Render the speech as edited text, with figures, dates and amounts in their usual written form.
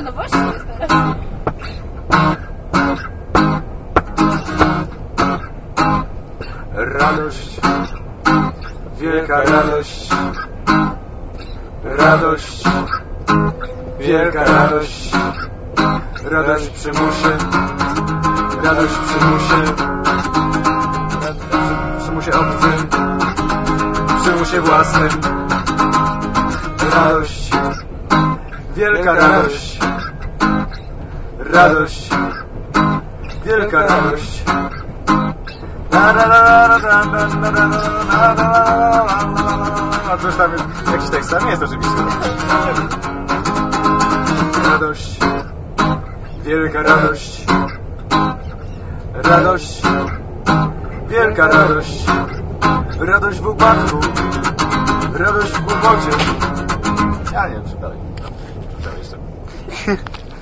może nowości jest teraz. Radość, wielka radość, radość, wielka radość, radość w przymusie, radość w przymusie, w przymusie obcym, w przymusie własnym, radość, wielka radość, radość, wielka radość. A coś tam jest, jakiś tekst tam jest oczywiście. Radość, wielka radość, radość, wielka radość, radość w upadku, radość w kłopocie. Ja nie wiem, czy dalej. Czy dalej jeszcze.